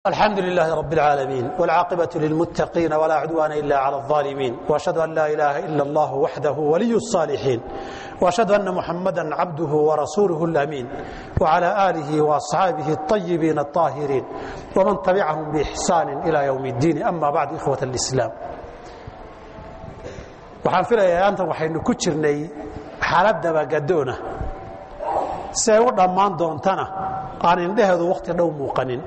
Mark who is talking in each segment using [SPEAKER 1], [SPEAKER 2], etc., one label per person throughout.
[SPEAKER 1] الحمد لله رب العالمين والعاقبة للمتقين ولا عدوان إلا على الظالمين وأشهد أن لا إله إلا الله وحده ولي الصالحين وأشهد أن محمدا عبده ورسوله الأمين وعلى آله وأصحابه الطيبين الطاهرين ومن تبعهم بإحسان إلى يوم الدين أما بعد إخوة الإسلام waxaan filayaa aanta waxaynu ku jirnay xaalad dabagadoona say u dhammaan doontana aan indhaheedu waqti dhow muuqanin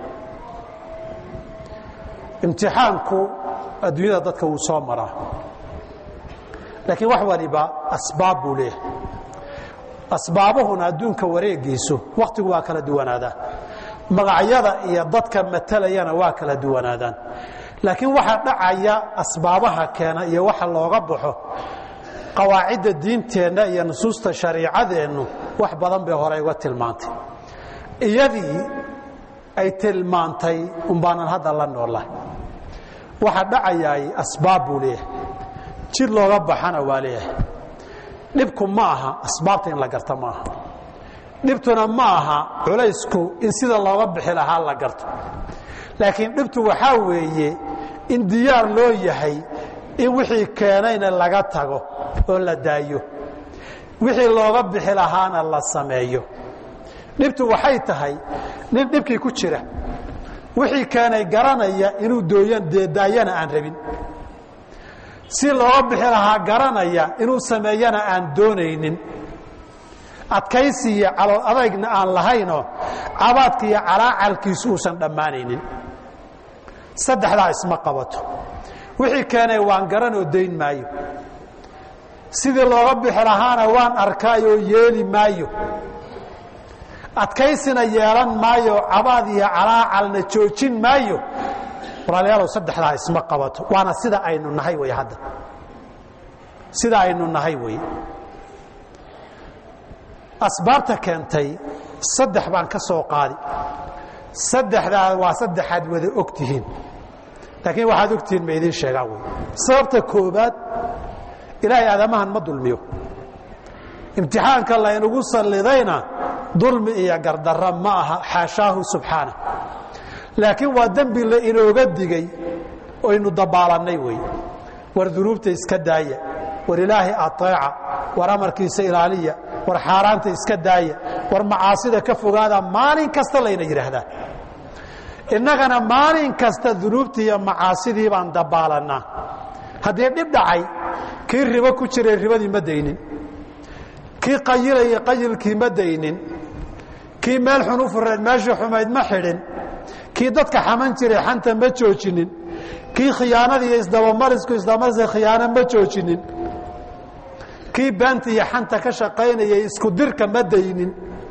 [SPEAKER 1] imtixaanku adduunyada dadka uu soo maraa laakiin wax waliba asbaab buu leeyahay asbaabuhuna adduunka wareegiisu waqtigu waa kala duwanaada magacyada iyo dadka matalayana waa kala duwanaadaan laakiin waxa dhacaya asbaabaha keena iyo waxa looga baxo qawaacida diinteena iyo nusuusta shariicadeenu wax badan bay hore uga tilmaantay iyadii ay tilmaantay umbaanan hadda la noolahay waxa dhacayay asbaab buu leeyahay jir looga baxana waa leeyahay dhibku ma aha asbaabta in la garto ma aha dhibtuna ma aha culaysku in sida looga bixi lahaa la garto laakiin dhibtu waxaa weeye in diyaar loo yahay in wixii keenayna laga tago oo la daayo wixii looga bixi lahaana la sameeyo dhibtu waxay tahay nin dhibkii ku jira wixii keenay garanaya inuu daayana aan rabin si looga bixi lahaa garanaya inuu sameeyana aan doonaynin adkaysi iyo calool adagna aan lahaynoo cabaadka iyo calaacalkiisu uusan dhammaanaynin saddexdaa isma qabato wixii keenay waan garanoo dayn maayo sidii looga bixi lahaana waan arkaayoo yeeli maayo adkaysina yeelan maayo cabaad iyo calaacalna joojin maayo walaalayaalow saddexdaa isma qabato waana sida aynu nahay wey hadda sida aynu nahay wey asbaabta keentay saddex baan ka soo qaadi saddexdaa waa saddexaad wada og tihiin laakiin waxaad ogtihiin ma idiin sheegaan wey sababta koobaad ilaahay aadamahan ma dulmiyo imtixaanka laynagu sallidayna dulmi iyo gardarra ma aha xaashaahu subxaana laakiin waa dembi la inooga digay oynu dabaalannay wey war dunuubta iska daaya war ilaahay ateeca war amarkiisa ilaaliya war xaaraanta iska daaya war macaasida ka fogaada maalin kasta layna yidhaahdaa innagana maalin kasta dunuubtii iyo macaasidii baan dabaalannaa haddii dhib dhacay kii ribo ku jiray ribadii ma daynin kii qayilayay qayilkii ma daynin kii meel xun u fureed meeshii xumayd ma xidhin kii dadka xaman jiray xanta ma joojinin kii khiyaanadii iyo isdabamariska khiyaano ma joojinin kii beenta iyo xanta ka shaqaynayay isku dirka ma daynin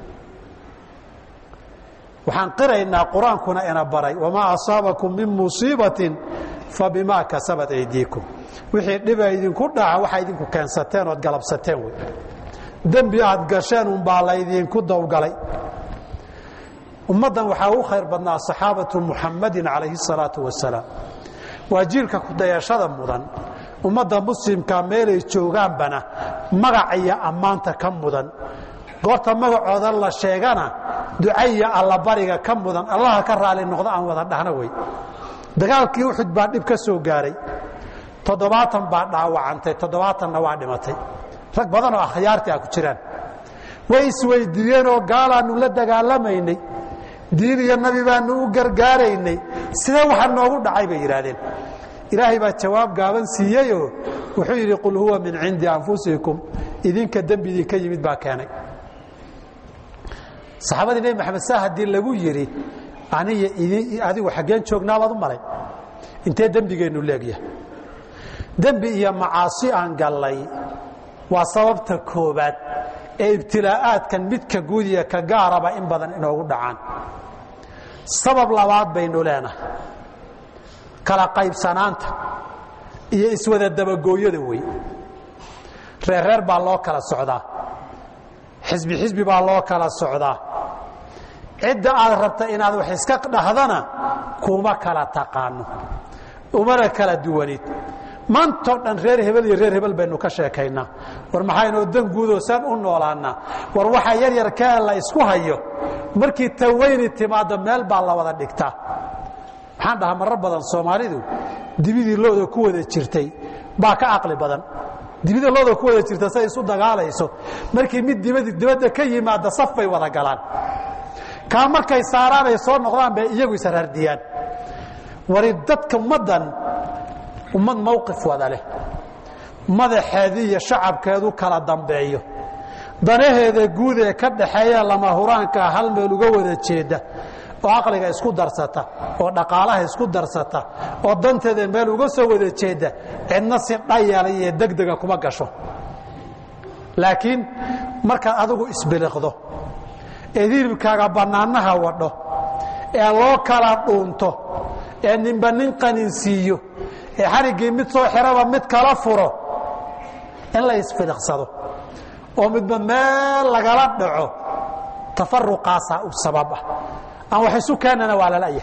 [SPEAKER 1] waxaan qiraynaa qur-aankuna ina baray wamaa asaabakum min musiibatin fabimaa kasabat aydiikum wixii dhiba idinku dhaca waxaa idinku keensateen ood galabsateen wey dembi aad gasheen unbaa laydinku dawgalay ummaddan waxaa u khayr badnaa saxaabatu muxammadin calayhi salaatu wasalaam waa jiilka kudayashada mudan ummadda muslimka meelay joogaanbana magac iyo ammaanta ka mudan goorta magacooda la sheegana ducaiya allabariga ka mudan allaha ka raali noqdo aan wada dhahna wey dagaalkii uxud baa dhib ka soo gaaray 70 baa dhaawacantay 70na waa dhimatay rag badan oo akhyaartii ah ku jiraan way isweydiiyeen oo gaalaanu la dagaalamaynay diin iyo nabi baanu u gargaaraynay sidee waxa noogu dhacay bay yiraahdeen ilaahay baa jawaab gaaban siiyayoo wuxuu yidhi qul huwa min cindi anfusikum idinka dembi idinka yimid baa keenay saxaabadii nebi maxamed saa haddii lagu yidhi aniyo adigu xaggeen joognaa baad u malay intee dembigeennu leegyahay dembi iyo macaasi aan gallay waa sababta koobaad ee ibtilaa'aadkan midka guud iyo ka gaaraba in badan inoogu dhacaan sabab labaad baynu leenahay kala qaybsanaanta iyo iswada dabagooyada wey reer baa loo kala socdaa xisbi baa loo kala socdaa cidda aad rabta inaad wax iska dhahdana kuma kala taqaano umana kala duwanid maantoo dhan reer hebel iyo reer hebel baynu ka sheekaynaa war maxaynoo dan guudoo saan u noolaannaa war waxa yar yarkaa la isku hayo markii taweyni timaado meel baa la wada dhigtaa waxaan dhahaa marar badan Soomaalidu dibidii looda ku wada jirtay baa ka aqli badan dibida looda ku wada jirta say isu dagaalayso markii mid dibadda ka yimaada saf bay wada galaan ka markay saaraan ay soo noqdaan bay iyagu isarardiyaan wari dadka ummad mowqif wada leh madaxeedii iyo shacabkeedu kala dambeeyo danaheeda guud ee ka dhaxeeya lama huraanka hal meel uga wada jeeda oo aqliga isku darsata oo dhaqaalaha isku darsata oo danteeda meel uga soo wada jeeda cidna si dhayal iyo degdega kuma gasho laakiin marka adigu isbiliqdo eedilkaaga banaanaha wadho ee loo kala dhuunto ee ninba nin qaninsiiyo ee xarigii mid soo xiraba mid kala furo in la isfiliqsado oo midba meel lagala dhaco tafarruqaasa u sabab ah aan wax isu keenana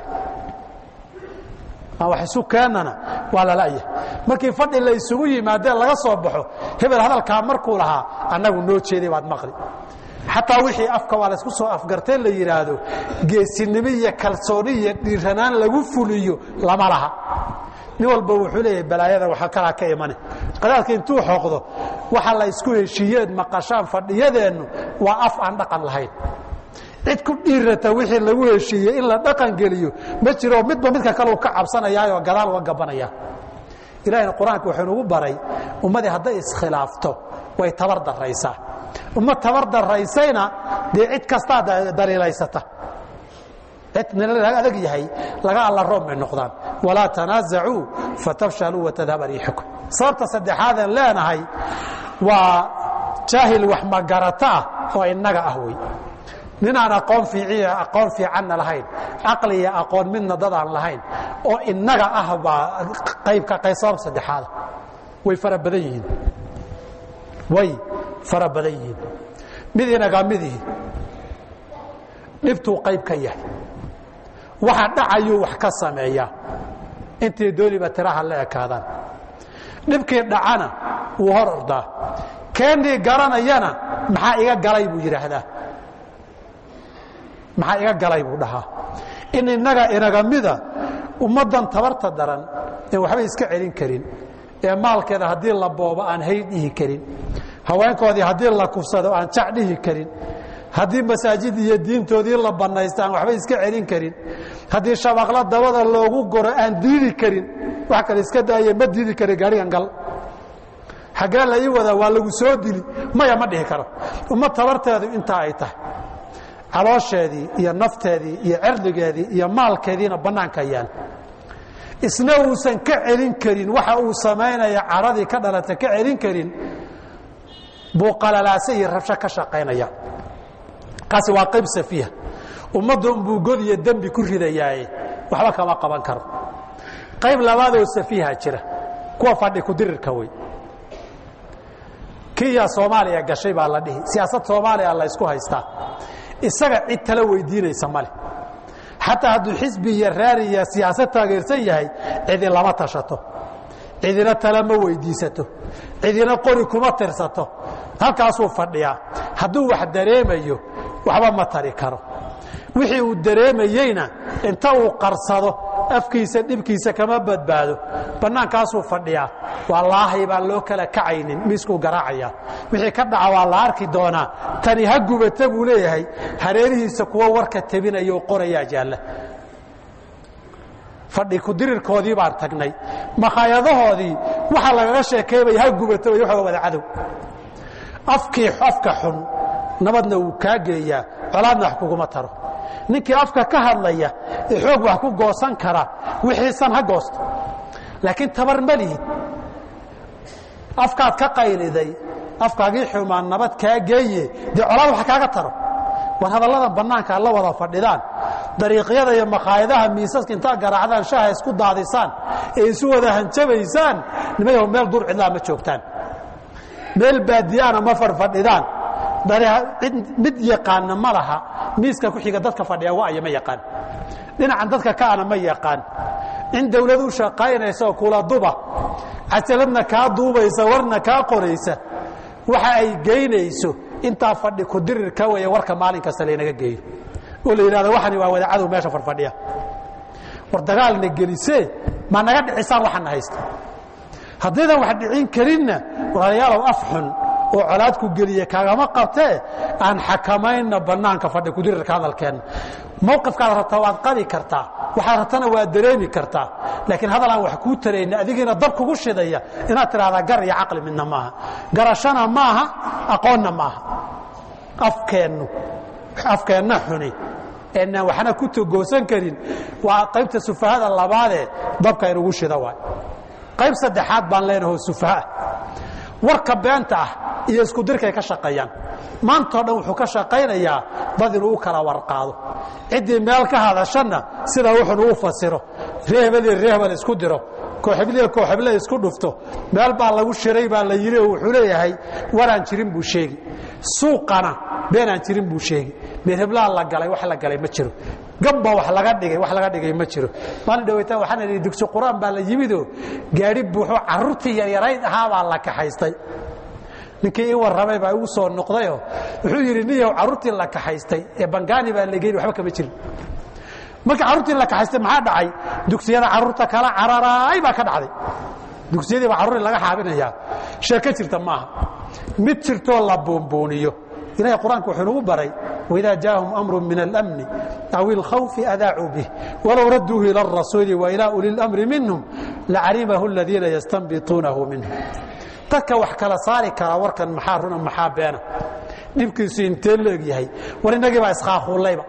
[SPEAKER 1] waa la la'yahay markii fadhi la isugu yimaadeen laga soo baxo hebel hadalkaa markuu lahaa annagu noo jeeday baad maqli xataa wixii afka waa la isku soo afgartay la yidhaahdo geesinimo iyo kalsooni iyo dhiiranaan lagu fuliyo lama laha nin walba wuxuu leeyahay balaayada waxa kala ka imane qadaadka intuu xoqdo waxa la isku heshiiyeen maqashaan fadhiyadeennu waa af aan dhaqan lahayn cid ku dhiirata wixii lagu heshiiyey in la dhaqan geliyo ma jiro midba midka kale uu ka cabsanayaa oo gadaal uga gabanaya ilaahayna quraanka wuxuu nagu baray ummadii hadday iskhilaafto way tabar daraysaa umma tabar daraysayna dee cid kasta daliilaysata cidna adag yahay laga alla roob ay noqdaan walaa tanaazacuu fatafshaluu watadhaba riixukum sababta saddexaadan leenahay waa jaahil wax magarata oo innaga ah wey ninaan aqoon fiicanna lahayn caqli iyo aqoon midna dadaan lahayn oo innaga ah baa qaybka sabab saddexaada way fara badan yihiin mid inaga midii dhibtuu qayb ka yahay waxa dhacayuu wax ka sameeyaa intii dooniba tiraha la ekaadaan dhibkii dhacana wuu hor ordaa keenii garanayana maxaa iga galay buu yidhaahdaa maxaa iga galay buu dhahaa in inaga mida ummaddan tabarta daran ee waxba iska celin karin ee maalkeeda haddii la boobo aan hay dhihi karin haweenkoodii haddii la kufsado aan jac dhihi karin haddii masaajid iyo diintoodii la banaysto aan waxba iska celin karin haddii shabaqla dabada loogu goro aan diidi karin wax kale iska daaye ma diidi kari gaarigan gal xaggee la ii wadaa waa lagu soo dili maya ma dhihi karo ummad tabarteedu intaa ay tahay caloosheedii iyo nafteedii iyo cirdigeedii iyo maalkeediina bannaanka yaal isna uusan ka celin karin waxa uu samaynaya caradii ka dhalata ka celin karin buu qalalaase iyo rabsho ka shaqaynaya kaasi waa qayb safiiha ummadda unbuu god iyo dembi ku ridayaaye waxba kama qaban karo qayb labaadoo safiiha jira kuwa fadhi ku dirirka wey kiya Soomaaliya gashay baa la dhihi siyaasad Soomaaliya la isku haystaa isaga cid tala weydiinaysa male xataa hadduu xisbi iyo raari iyo siyaasad taageersan yahay cidin lama tashato cidina tala ma weydiisato cidina qori kuma tirsato halkaasuu fadhiyaa hadduu wax dareemayo waxba ma tari karo wixii uu dareemayeyna inta uu qarsado afkiisa dhibkiisa kama badbaado bannaankaasuu fadhiyaa wallaahi baan loo kala kacaynin miiskuu garaacaya wixii ka dhaca waa la arki doonaa tani ha gubata buu leeyahay hareerihiisa kuwa warka tabinaya oo qorayaa jaalla fadhi ku dirirkoodii baan tagnay makhaayadahoodii waxa lagaga sheekeeyay ha gubata way waxa wada cadow afka xun nabadna uu ka geeyaa colaadna wax kuguma taro ninkii afka ka hadlaya xoog wax ku goosan kara wixiisan ha goosto laakiin tabar malihid afkaad ka qayliday afkaagii xumaan nabad kaa geeye dee colaad wax kaaga taro war hadalladan bannaanka la wada fadhidaan dariiqyada iyo makhaayadaha miisaska intaa garaacdaan shaaha isku daadisaan ee isu wada hanjabaysaan nimayow meel dur cidlaa ma joogtaan meel baadiyaana ma farfadhidaan mid yaqaana ma laha miiska ku xiga dadka fadhiya waa ma yaqaan dhinacan dadka kaana ma yaqaan in dawladu shaqaynayso kula duba asaladna ka duubaysa warna ka qoraysa waxa ay geynayso inta fadhi ku dirirka way warka maalinka saleenaga geeyo oo la yiraahdo waxani waa wada cadow meesha farfadhiya war dagaalna gelisee ma naga dhicisaan waxaan haysto haddaydan wax dhicin karinna walaalayaalow af xun oo colaad ku geliye kaagama qabtee aan xakamayna bannaanka fadhi kudirirka hadalkeenna mowqifkaad rabtaa waad qabi kartaa waxaad rabtana waad dareemi kartaa laakiin hadal aan wax kuu tarayna adigiina dab kugu shidaya inaad tidhahdaa gar iyo caqli midna maaha garashana maaha aqoonna maaha afkeenna xuni eenaan waxna ku togoosan karin waa qaybta sufahada labaadee dabka inugu shida waay qayb saddexaad baan leenaho sufaha warka beenta ah iyo isku dirkay ka shaqeeyaan maantoo dhan wuxuu ka shaqaynayaa dad inuu u kala warqaado ciddii meel ka hadashana sidaa wuxuunu u fasiro reehbal isku diro kooxeble isku dhufto meel baa lagu shiray baa la yidhi oo wuxuu leeyahay waraan jirin buu sheegi suuqana beenaan jirin buu sheegi meelheblaa la galay wax la galay ma jiro gamba wax laga dhigay ma jiro maalin dhaweytaan waxaan idhi dugsi quraan baa la yimidoo gaadhi buuxo carruurtii yaryarayd ahaa baa la kaxaystay ninkii ii warramay baa igu soo noqdayoo wuxuu yidhi niyow carruurtii la kaxaystay ee bangaani baa la geyn waxba kama jirin marka carruurtii la kaxaystay maxaa dhacay dugsiyada carruurta kala cararaay baa ka dhacday dugsiyadii baa carruurii laga xaabinayaa sheeko jirta maaha mid jirtoo la buunbuuniyo ilahay qur-aanka wuxuu nagu baray waidaa jaahum amru min alamni aw ilkhawfi adaacuu bih walow radduuhu ila arasuuli wa ilaa uli lamri minhum lacalimahu aladiina yastanbituunahu minhum dadka wax kala saari kara warkan maxaa runa maxaa beena dhibkiisu intee la eg yahay war innagii baa iskhaaquullayba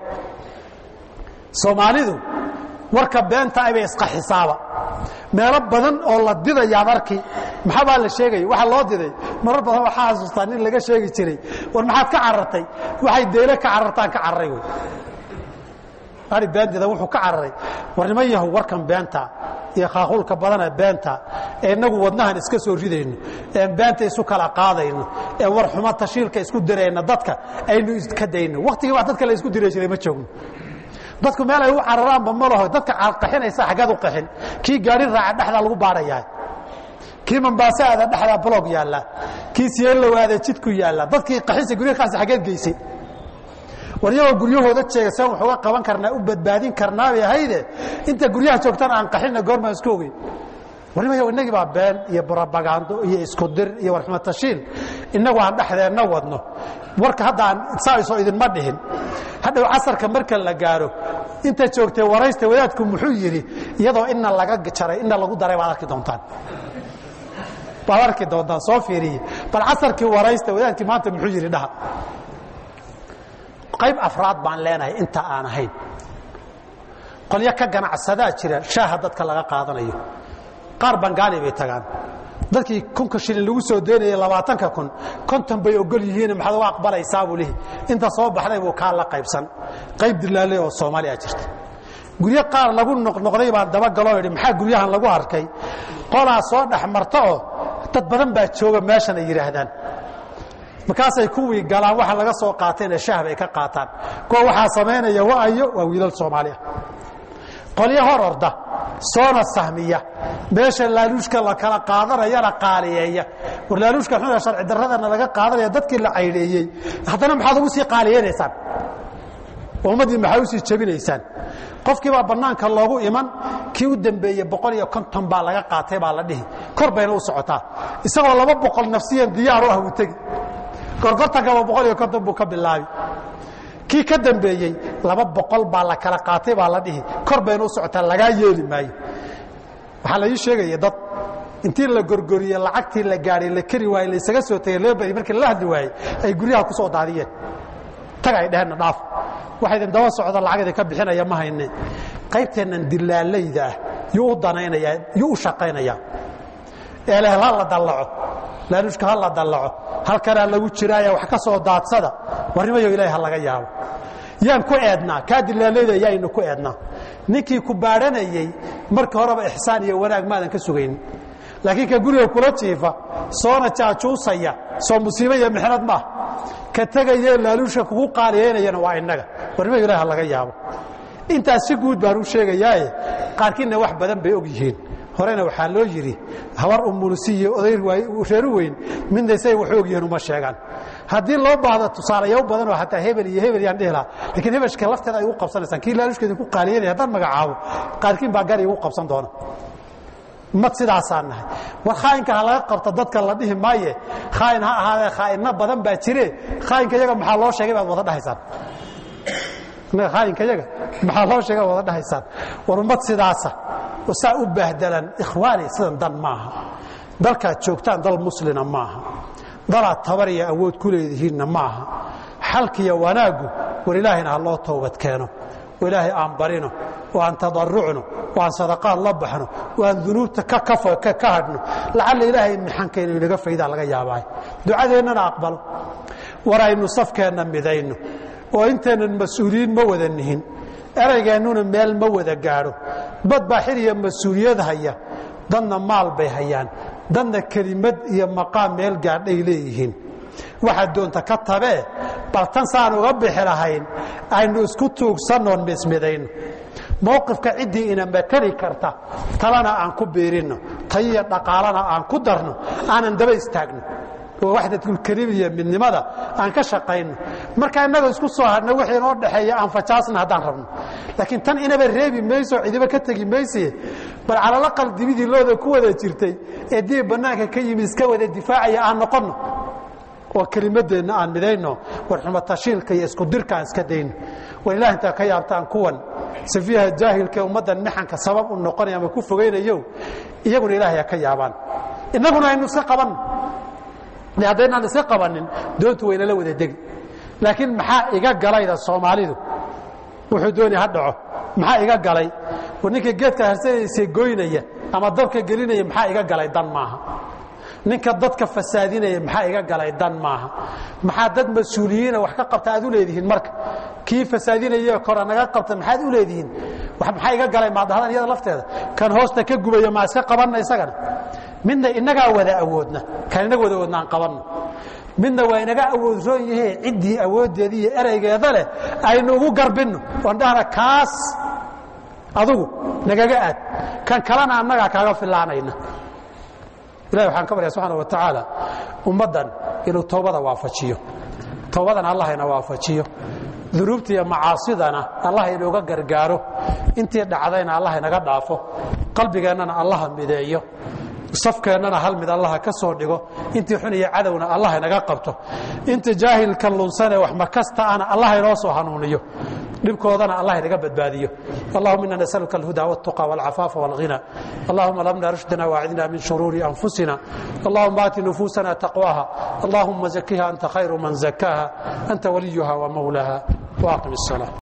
[SPEAKER 1] soomaalidu warka beenta aybay isqa xisaaba meelo badan oo la didayaad arki maxabaa la sheegay waxa loo diday marar badan waxaa xasuustaa nin laga sheegi jiray war maxaad ka carartay waxay deyle ka carartaan ka cararay wey ari beendida wuxuu ka cararay war niman yahow warkan beenta iyo khaaquulka badana beenta ee inagu wadnahan iska soo ridayno ee beenta isu kala qaadayno ee war xumo tashiilka isku dirayna dadka aynu iska dayno waqtigii wax dadka la isku diray jiray ma joogno dadku meel ay u cararaanba ma laho dadka qaxinaysa xaggeed u qaxin kii gaari raaca dhexdaa lagu baarayaa kii Mombasa aada dhexdaa blog yaalla kii Siyelo aada jidku yaalla dadkii qaxinsa guryahaas xaggeed geysay wariyada guryahooda jeegsan wuxuu ka qaban karnaa u badbaadin karnaa way hayde inta guryaha joogtaan aan qaxina goorma isku ogay warimayo inagii baa been iyo propaganda iyo isku dir iyo warxuma tashiil inagu aan dhaxdeena wadno warka hadda aan saayiso idin ma dhihin hadhow casarka marka la gaaro inta joogtay waraysta wadaadku muxuu yiri iyadoo inna laga jaray inna lagu daray baad arki doontaan soo fiiriye bal casarkii waraysta wadaadkii maanta muxuu yiri dhaha qayb afraad baan leenahay inta aan ahayn qolyo ka ganacsadaa jira shaaha dadka laga qaadanayo qaar bangaali bay tagaan dadkii 1,000 shilin lagu soo deynayay 20,000 konton bay ogol yihiin maxaad u aqbalaysaa buu leeyahay inta soo baxday buu ka la qaybsan qayb dilaalay oo Soomaaliya jirta guryo qaar lagu noqday baan daba galo yiri maxaa guryahan lagu arkay qolaa soo dhaxmarto oo dad badan baa jooga meeshan ay yiraahdaan markaasay kuwii galaan waxa laga soo qaateen shaah bay ka qaataan koo waxa sameynaya waa wiilal Soomaaliya qolyo hor orda soona sahmiya meesha laaluushka la kala qaadanayana qaaliyeeya war laaluushka xun sharci darradana laga qaadanaya dadkii la cayleeyay haddana maxaad ugu sii qaaliyeeysaan ummadii maxay u sii jabinaysaan qofkii baa banaanka loogu iman kii u dambeeyay 150 baa laga qaatay baa la dhihi kor bayna u socotaa isagoo 200 nafsiyan diyaar u ah u tagi gorgorta gaba 150 buu ka bilaabi kii ka dambeeyay 200 baa la kala qaatay baa la dhihi kor bayna u socotaa laga yeeli maayo waxa la ii sheegay dad intii la gorgoriye lacagtii la gaaray la kari waayay la isaga soo tagay loo bari markii la hadli waayay ay guryaha ku soo daadiyeen tagay dhahna dhaaf waxa idin dawa socda lacagada ka bixinaya ma hayne qaybteenan dilaalayda yuu danaynaya yuu shaqaynaya eelah la dalaco laanushka la dalaco halkana lagu jiraaya wax ka soo daadsada warnimayo ilaahay laga yaabo yaan ku eednaa ka dilaalayda yaaynu ku eednaa ninkii ku baaranayay markii horeba ihsaan iyo wanaag maadan ka sugayn laakiin ka guriga kula jiifa soona jaajuusaya soo musiibo iyo mixnad ma ka tagayay laaluusha kugu qaaliyeynayna waa inaga warnimayo ilaahay laga yaabo inta si guud baan u sheegayaa qaarkiina wax badan bay og yihiin horena waxaa loo yiri habar umulsiyo oday reer weyn midna say wax og yihiin uma sheegan hadii loo baahdo tusaalayo badan oo hataa hebel iyo hebel yaan dhehla laakiin hebelka lafteeda ay u qabsanaysan kii laalushkeeda ku qaaliyeen hadan magacaabo qaarkiin baa gari ugu qabsan doona mad sidaasaan nahay war khaainka laga qabto dadka la dhihi maaye khaain ha ahaade khaainna badan baa jire khaainka iyaga maxaa loo sheegay baad wada dhahaysaan khaainka iyaga maxaa loo sheegay wada dhahaysaan war mad sidaasa oo saa u baahdalan ikhwaani sidan dan maaha dalka joogtaan dal muslima maaha dala tabariya awood ku leeyihiin maaha xalkiya wanaagu war ilaahina loo toobad keeno ilaahay aan barino waan tadarrucno waan sadaqad la baxno waan dunuubta ka hadno lacala ilaahay maxankeena inaga fayda laga yaabay ducadeennana aqbalo waraynu safkeena midayno oo inteenan mas'uuliin ma wada nihin eraygeennuna meel ma wada gaaro bad baaxir iyo mas'uuliyad haya danna maal bay hayaan danna kelimad iyo maqaam meel gaadhay leeyihiin waxa doonta ka tabee bal tan saan uga bixi lahayn aynu isku tuugsanoon mismidayno mowqifka cidii ina matali karta talana aan ku beerino tayiya dhaqaalana aan ku darno aanan daba istaagno oo waxdatul kaliya midnimada aan ka shaqeyno marka inaga isku soo hadna wixii noo dhaxeeya aan fajaasna hadaan rabno laakiin tan inaba reebi mayso cidiba ka tagi maysi bal ala la qalbidii looda ku wada jirtay ee dii banaanka ka yimid iska wada difaacaya aan noqono oo kalimadeena aan midayno war xumata shilka iyo isku dirka aan iska dayno walaahi ta ka yaabtaan kuwan safiha jaahilka ummadan nixanka sabab u noqonaya ama ku fogeynayo iyaguna ilaahay ka yaabaan inaguna aynu iska qaban hadayna iska qabanin doontu wayna la wada degi laakiin maxaa iga galayda Soomaalidu wuxuu doonay ha dhaco maxaa iga galay ninka geedka harsanaysa gooynaya ama dabka gelinaya maxaa iga galay dan maaha ninka dadka fasaadinaya maxaa iga galay dan maaha maxaa dad mas'uuliyiin wax ka qabta aad u leedihiin marka kii fasaadinaya kora naga qabta maxaad u leedihiin maxaa iga galay maadahan iyada lafteeda kan hoosta ka gubaya ma iska qabanna isagana midna inaga wada awoodna kan inaga wada wadnaan qabanno midna waa inaga awood roon yahay cidii awoodeedii eraygeeda leh aynu ugu garbino oo dhahna kaas adugu nagaga aad kan kalena annaga kaaga filaanayna ilaahay waxaan ka baryaa subhanahu wa ta'ala ummadan inuu toobada waafajiyo toobadan Allah ina waafajiyo dunuubta iyo macaasidana Allah inooga gargaaro intii dhacdayna Allah inaga dhaafo qalbigeennana Allah mideeyo safkeennana hal mid Allah ka soo dhigo intii xun iyo cadawna Allah inaga qabto inta jaahilka lunsane wax ma kasta ana Allah inoo soo hanuuniyo dhibkoodana Allah inaga badbaadiyo Allahumma inna nas'aluka al-huda wat-tuqa wal-'afafa wal-ghina Allahumma lamna rushdana wa'idna min shururi anfusina Allahumma ati nufusana taqwaha Allahumma zakkiha anta khayru man zakkaha anta waliyuha wa mawlaha wa aqim as-salah